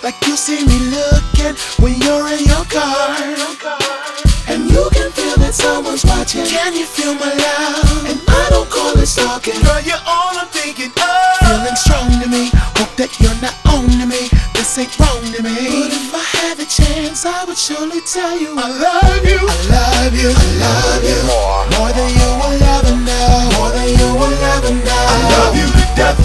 like you see me looking when you're in your car. And you can feel that someone's watching. Can you feel my love? And I don't call it stalking. Girl, you're all I'm thinking of. Feeling strong to me. Hope that you're not on to me. This ain't wrong to me. But if I had the chance, I would surely tell you I love you. I love you. I love you. More than you will ever know. More than you will ever know. I love you to death.